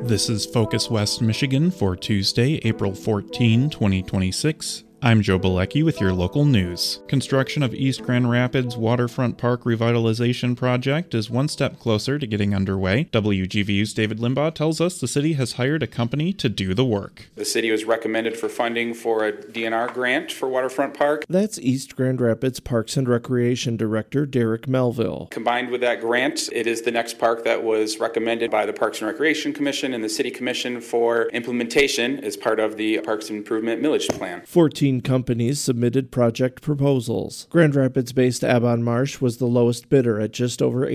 This is Focus West Michigan for Tuesday, April 14, 2026. I'm Joe Bilecki with your local news. Construction of East Grand Rapids Waterfront Park Revitalization Project is one step closer to getting underway. WGVU's David Limbaugh tells us the city has hired a company to do the work. The city was recommended for funding for a DNR grant for Waterfront Park. That's East Grand Rapids Parks and Recreation Director Derek Melville. Combined with that grant, it is the next park that was recommended by the Parks and Recreation Commission and the City Commission for implementation as part of the Parks Improvement Millage Plan. 14 companies submitted project proposals. Grand Rapids-based Avon Marsh was the lowest bidder at just over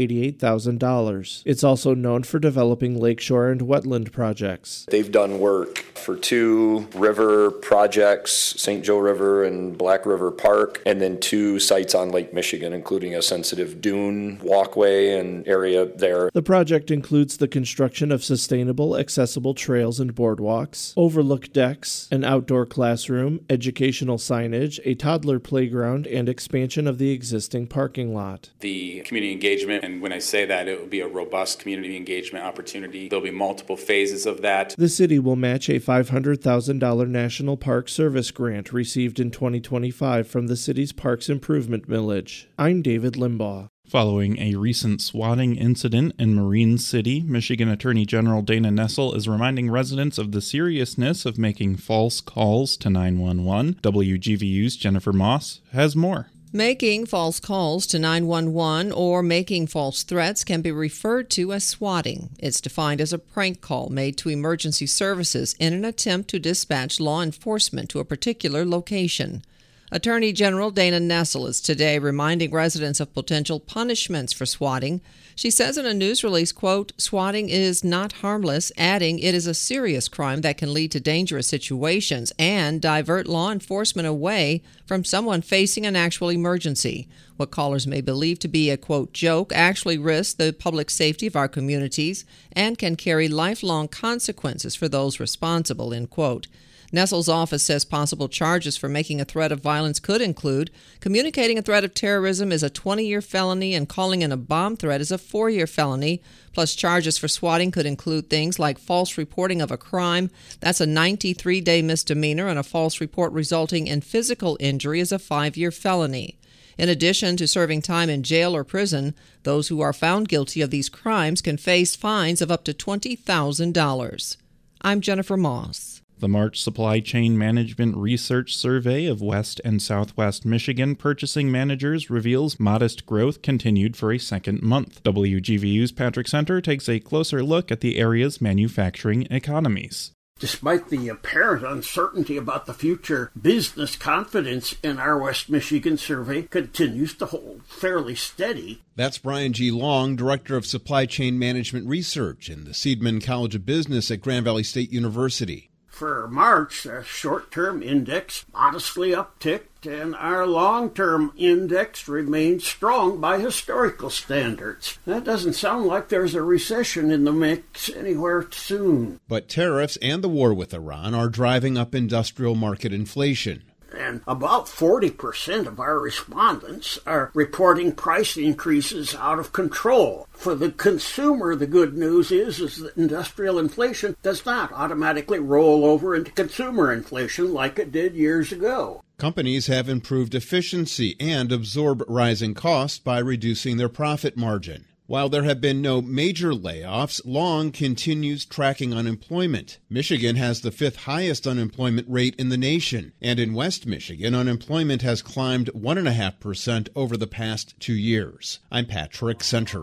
$88,000. It's also known for developing lakeshore and wetland projects. They've done work for 2 river projects, St. Joe River and Black River Park, and then 2 sites on Lake Michigan, including a sensitive dune walkway and area there. The project includes the construction of sustainable, accessible trails and boardwalks, overlook decks, an outdoor classroom, educational signage, a toddler playground, and expansion of the existing parking lot. The community engagement, and when I say that, it will be a robust community engagement opportunity. There'll be multiple phases of that. The city will match a $500,000 National Park Service grant received in 2025 from the city's Parks Improvement Millage. I'm David Limbaugh. Following a recent swatting incident in Marine City, Michigan Attorney General Dana Nessel is reminding residents of the seriousness of making false calls to 911. WGVU's Jennifer Moss has more. Making false calls to 911 or making false threats can be referred to as swatting. It's defined as a prank call made to emergency services in an attempt to dispatch law enforcement to a particular location. Attorney General Dana Nessel is today reminding residents of potential punishments for swatting. She says in a news release, quote, "Swatting is not harmless," adding it is a serious crime that can lead to dangerous situations and divert law enforcement away from someone facing an actual emergency. What callers may believe to be a, quote, joke actually risks the public safety of our communities and can carry lifelong consequences for those responsible, end quote. Nessel's office says possible charges for making a threat of violence could include communicating a threat of terrorism is a 20-year felony and calling in a bomb threat is a 4-year felony, plus charges for swatting could include things like false reporting of a crime, that's a 93-day misdemeanor, and a false report resulting in physical injury is a 5-year felony. In addition to serving time in jail or prison, those who are found guilty of these crimes can face fines of up to $20,000. I'm Jennifer Moss. The March Supply Chain Management Research Survey of West and Southwest Michigan purchasing managers reveals modest growth continued for a second month. WGVU's Patrick Center takes a closer look at the area's manufacturing economies. Despite the apparent uncertainty about the future, business confidence in our West Michigan survey continues to hold fairly steady. That's Brian G. Long, Director of Supply Chain Management Research in the Seidman College of Business at Grand Valley State University. For March, the short-term index modestly upticked, and our long-term index remained strong by historical standards. That doesn't sound like there's a recession in the mix anywhere soon. But tariffs and the war with Iran are driving up industrial market inflation. And about 40% of our respondents are reporting price increases out of control. For the consumer, the good news is that industrial inflation does not automatically roll over into consumer inflation like it did years ago. Companies have improved efficiency and absorb rising costs by reducing their profit margin. While there have been no major layoffs, Long continues tracking unemployment. Michigan has the 5th highest unemployment rate in the nation, and in West Michigan, unemployment has climbed 1.5% over the past 2 years. I'm Patrick Center.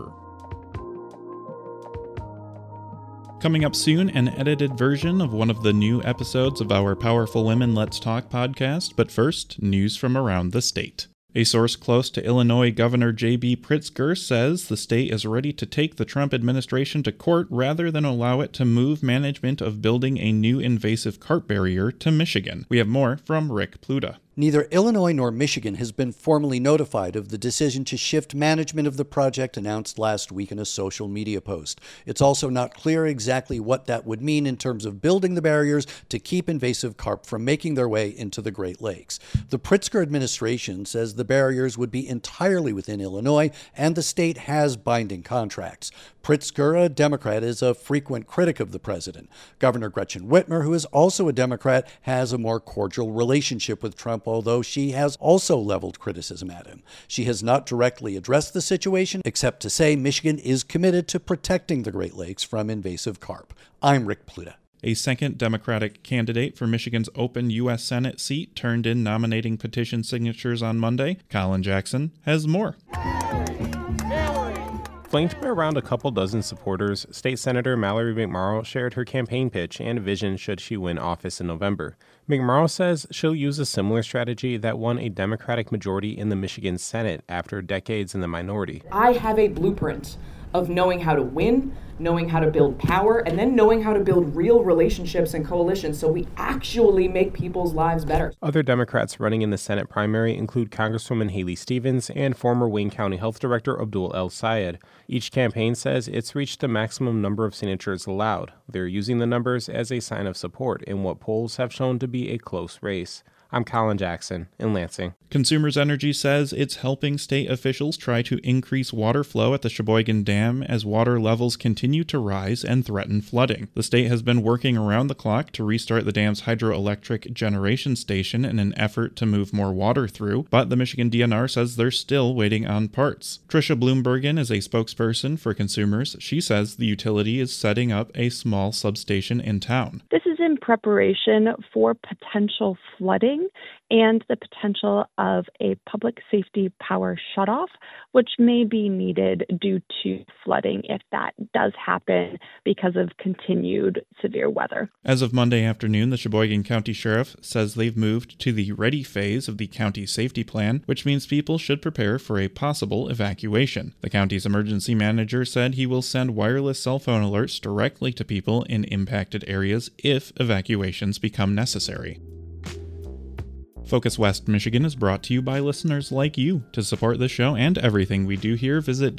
Coming up soon, an edited version of one of the new episodes of our Powerful Women Let's Talk podcast, but first, news from around the state. A source close to Illinois Governor J.B. Pritzker says the state is ready to take the Trump administration to court rather than allow it to move management of building a new invasive carp barrier to Michigan. We have more from Rick Pluta. Neither Illinois nor Michigan has been formally notified of the decision to shift management of the project announced last week in a social media post. It's also not clear exactly what that would mean in terms of building the barriers to keep invasive carp from making their way into the Great Lakes. The Pritzker administration says the barriers would be entirely within Illinois, and the state has binding contracts. Pritzker, a Democrat, is a frequent critic of the president. Governor Gretchen Whitmer, who is also a Democrat, has a more cordial relationship with Trump, although she has also leveled criticism at him. She has not directly addressed the situation, except to say Michigan is committed to protecting the Great Lakes from invasive carp. I'm Rick Pluta. A second Democratic candidate for Michigan's open U.S. Senate seat turned in nominating petition signatures on Monday. Colin Jackson has more. Flanked by around a couple dozen supporters, State Senator Mallory McMorrow shared her campaign pitch and vision should she win office in November. McMorrow says she'll use a similar strategy that won a Democratic majority in the Michigan Senate after decades in the minority. I have a blueprint of knowing how to win, knowing how to build power, and then knowing how to build real relationships and coalitions so we actually make people's lives better. Other Democrats running in the Senate primary include Congresswoman Haley Stevens and former Wayne County Health Director Abdul El Sayed. Each campaign says it's reached the maximum number of signatures allowed. They're using the numbers as a sign of support in what polls have shown to be a close race. I'm Colin Jackson in Lansing. Consumers Energy says it's helping state officials try to increase water flow at the Sheboygan Dam as water levels continue to rise and threaten flooding. The state has been working around the clock to restart the dam's hydroelectric generation station in an effort to move more water through, but the Michigan DNR says they're still waiting on parts. Tricia Bloombergen is a spokesperson for consumers. She says the utility is setting up a small substation in town. This is in preparation for potential flooding and the potential of a public safety power shutoff, which may be needed due to flooding if that does happen because of continued severe weather. As of Monday afternoon, the Sheboygan County Sheriff says they've moved to the ready phase of the county safety plan, which means people should prepare for a possible evacuation. The county's emergency manager said he will send wireless cell phone alerts directly to people in impacted areas if evacuations become necessary. Focus West Michigan is brought to you by listeners like you. To support the show and everything we do here, visit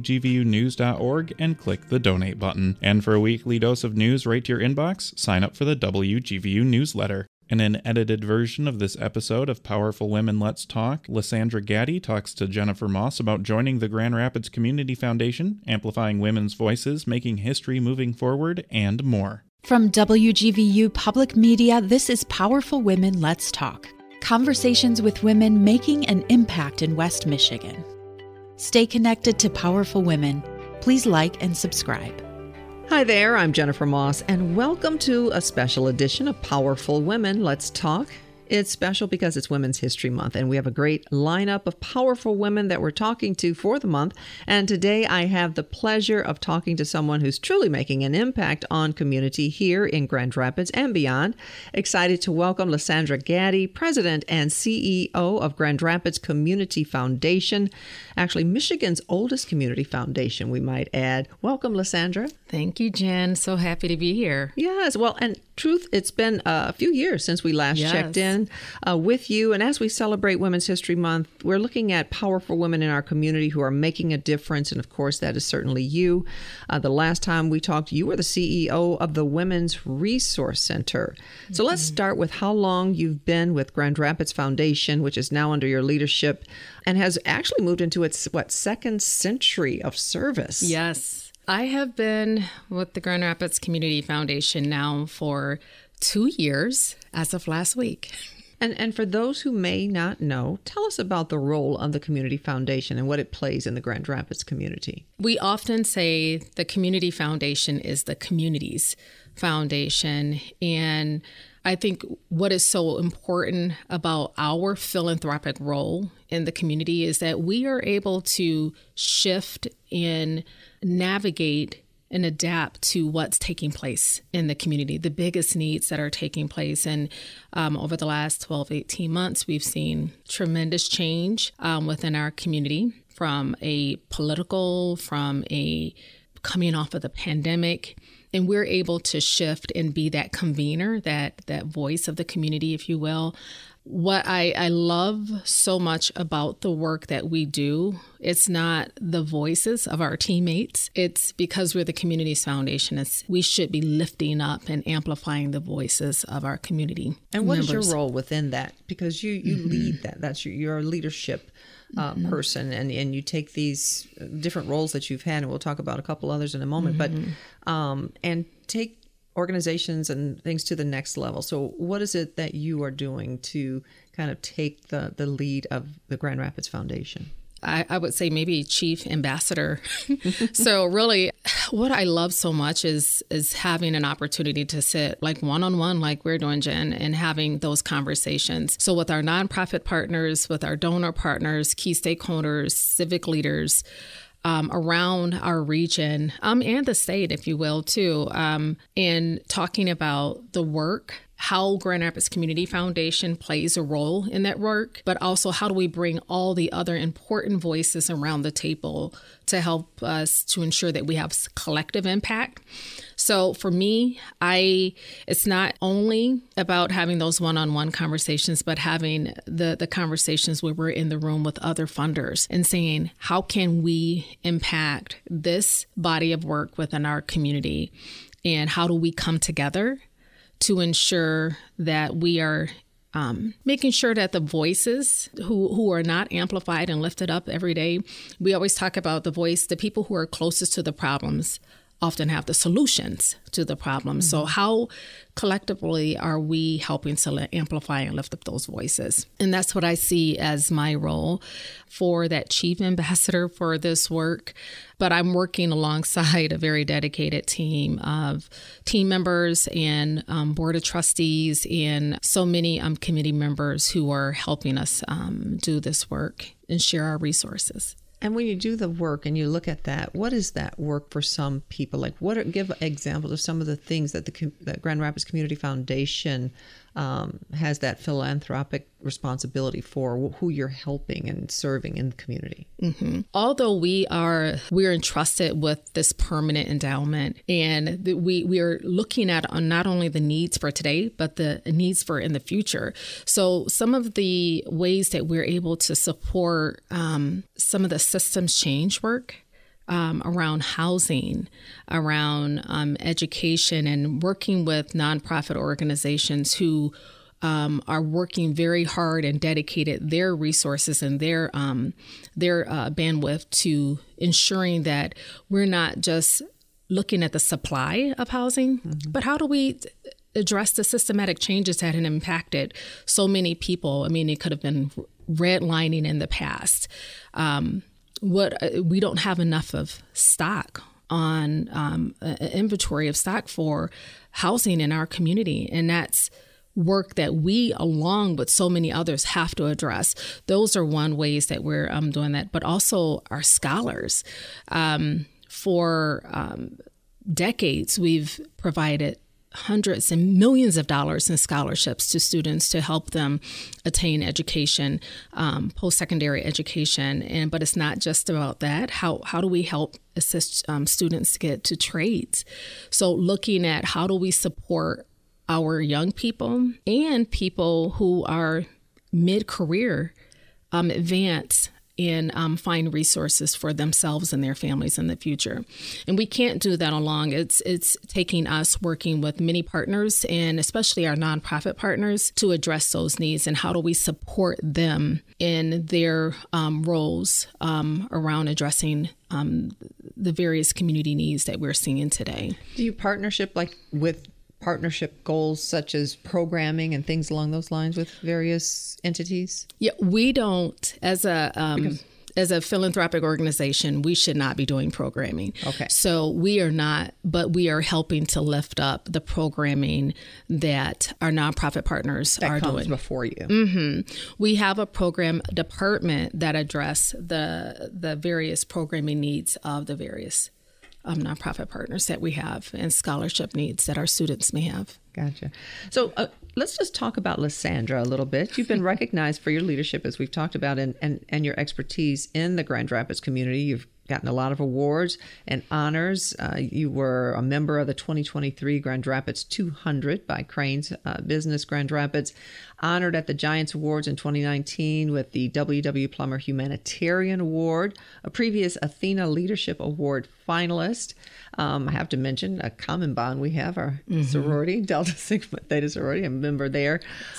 WGVUnews.org and click the donate button. And for a weekly dose of news right to your inbox, sign up for the WGVU newsletter. In an edited version of this episode of Powerful Women Let's Talk, Lysandra Gaddy talks to Jennifer Moss about joining the Grand Rapids Community Foundation, amplifying women's voices, making history moving forward, and more. From WGVU Public Media, this is Powerful Women Let's Talk. Conversations with women making an impact in West Michigan. Stay connected to Powerful Women. Please like and subscribe. Hi there, I'm Jennifer Moss, and welcome to a special edition of Powerful Women Let's Talk. It's special because it's Women's History Month, and we have a great lineup of powerful women that we're talking to for the month. And today I have the pleasure of talking to someone who's truly making an impact on community here in Grand Rapids and beyond. Excited to welcome Lysandra Gaddy, President and CEO of Grand Rapids Community Foundation, actually Michigan's oldest community foundation, we might add. Welcome, Lysandra. Thank you, Jen. So happy to be here. Yes, well, and truth, it's been a few years since we last checked in with you. And as we celebrate Women's History Month, we're looking at powerful women in our community who are making a difference. And of course, that is certainly you. The last time we talked, you were the CEO of the Women's Resource Center. Mm-hmm. So let's start with how long you've been with Grand Rapids Foundation, which is now under your leadership and has actually moved into its, second century of service. Yes. I have been with the Grand Rapids Community Foundation now for 2 years as of last week. And for those who may not know, tell us about the role of the Community Foundation and what it plays in the Grand Rapids community. We often say the Community Foundation is the community's foundation. And I think what is so important about our philanthropic role in the community is that we are able to shift and navigate and adapt to what's taking place in the community, the biggest needs that are taking place. And over the last 12, 18 months, we've seen tremendous change within our community from a political, from a coming off of the pandemic. And we're able to shift and be that convener, that voice of the community, if you will, What I love so much about the work that we do, it's not the voices of our teammates. It's because we're the Communities Foundation. We should be lifting up and amplifying the voices of our community. And what members. is your role within that? Because you lead that. That's you're a leadership person, and you take these different roles that you've had, and we'll talk about a couple others in a moment, but and take organizations and things to the next level. So what is it that you are doing to kind of take the lead of the Grand Rapids Foundation? I would say maybe chief ambassador. So really what I love so much is having an opportunity to sit like one-on-one like we're doing, Jen, and having those conversations. So with our nonprofit partners, with our donor partners, key stakeholders, civic leaders, around our region and the state, if you will, too, in talking about the work, how Grand Rapids Community Foundation plays a role in that work, but also how do we bring all the other important voices around the table to help us to ensure that we have collective impact. So for me, it's not only about having those one-on-one conversations, but having the conversations where we're in the room with other funders and saying, how can we impact this body of work within our community? And how do we come together to ensure that we are making sure that the voices who are not amplified and lifted up every day, we always talk about the people who are closest to the problems often have the solutions to the problems. So how collectively are we helping to amplify and lift up those voices? And that's what I see as my role for that chief ambassador for this work. But I'm working alongside a very dedicated team of team members and board of trustees and so many committee members who are helping us do this work and share our resources. And when you do the work and you look at that, what is that work for some people? Like, give examples of some of the things that the Grand Rapids Community Foundation has that philanthropic responsibility for, who you're helping and serving in the community. Mm-hmm. Although we're entrusted with this permanent endowment, and we are looking at not only the needs for today, but the needs for in the future. So some of the ways that we're able to support some of the systems change work around housing, around education, and working with nonprofit organizations who are working very hard and dedicated their resources and their bandwidth to ensuring that we're not just looking at the supply of housing, but how do we address the systematic changes that had impacted so many people? I mean, it could have been redlining in the past. We don't have enough of stock on an inventory of stock for housing in our community. And that's work that we, along with so many others, have to address. Those are one ways that we're doing that, but also our scholars. For decades, we've provided hundreds and millions of dollars in scholarships to students to help them attain education, post-secondary education. But it's not just about that. How do we help assist students get to trades? So looking at how do we support our young people and people who are mid-career advance and find resources for themselves and their families in the future. And we can't do that alone. It's taking us working with many partners, and especially our nonprofit partners, to address those needs and how do we support them in their roles around addressing the various community needs that we're seeing today. Do you partnership with partnership goals such as programming and things along those lines with various entities? Yeah, we don't. As a philanthropic organization, we should not be doing programming. Okay. So we are not, but we are helping to lift up the programming that our nonprofit partners are doing. That comes before you. Mm-hmm. We have a program department that address the various programming needs of the various nonprofit partners that we have and scholarship needs that our students may have. Gotcha. So let's just talk about Lysandra a little bit. You've been recognized for your leadership, as we've talked about, and your expertise in the Grand Rapids community. You've gotten a lot of awards and honors. You were a member of the 2023 Grand Rapids 200 by Crane's Business Grand Rapids, honored at the Giants Awards in 2019 with the W.W. Plummer Humanitarian Award, a previous Athena Leadership Award finalist. I have to mention a common bond we have, our sorority, Delta Sigma Theta sorority, a member there.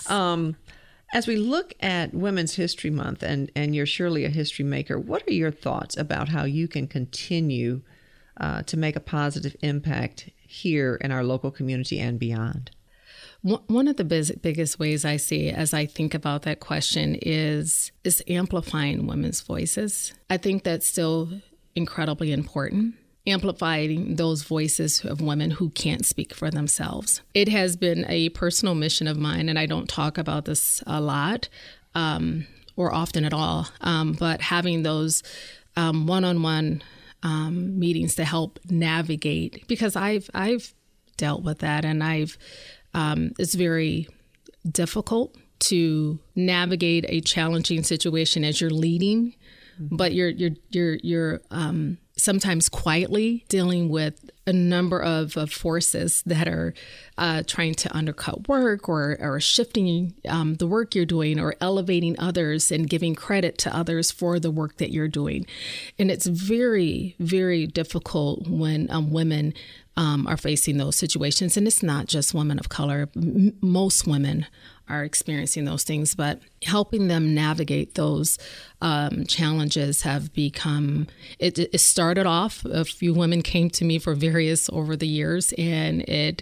As we look at Women's History Month, and you're surely a history maker, what are your thoughts about how you can continue to make a positive impact here in our local community and beyond? One of the biggest ways I see as I think about that question is amplifying women's voices. I think that's still incredibly important. Amplifying those voices of women who can't speak for themselves. It has been a personal mission of mine, and I don't talk about this a lot or often at all, but having those one-on-one meetings to help navigate, because I've dealt with that, and it's very difficult to navigate a challenging situation as you're leading, but you're sometimes quietly dealing with a number of forces that are trying to undercut work or shifting the work you're doing or elevating others and giving credit to others for the work that you're doing. And it's very, very difficult when women are facing those situations. And it's not just women of color. Most women are experiencing those things, but helping them navigate those challenges have become, it started off, a few women came to me for various over the years, and it,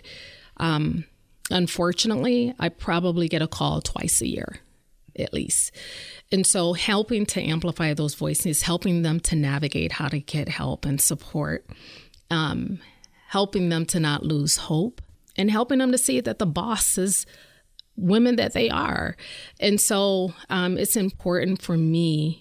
unfortunately, I probably get a call twice a year, at least. And so helping to amplify those voices, helping them to navigate how to get help and support, helping them to not lose hope, and helping them to see that the boss is women that they are. And so it's important for me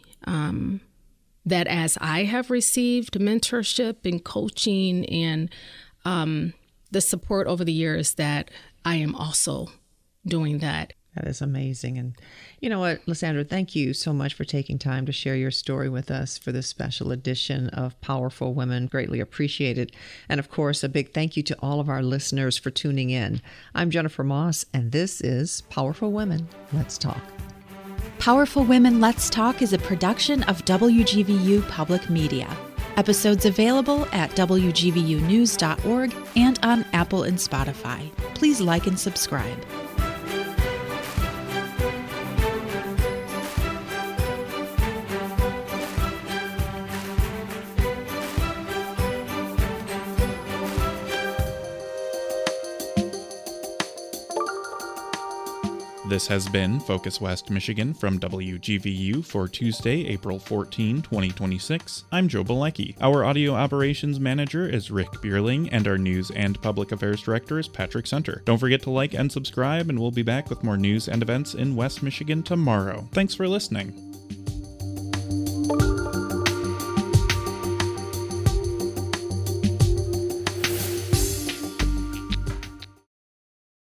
that as I have received mentorship and coaching and the support over the years, that I am also doing that. That is amazing. And you know what, Lysandra, thank you so much for taking time to share your story with us for this special edition of Powerful Women. Greatly appreciated. And of course, a big thank you to all of our listeners for tuning in. I'm Jennifer Moss, and this is Powerful Women, Let's Talk. Powerful Women, Let's Talk is a production of WGVU Public Media. Episodes available at WGVUnews.org and on Apple and Spotify. Please like and subscribe. This has been Focus West Michigan from WGVU for Tuesday, April 14, 2026. I'm Joe Bilecki. Our audio operations manager is Rick Bierling, and our news and public affairs director is Patrick Center. Don't forget to like and subscribe, and we'll be back with more news and events in West Michigan tomorrow. Thanks for listening.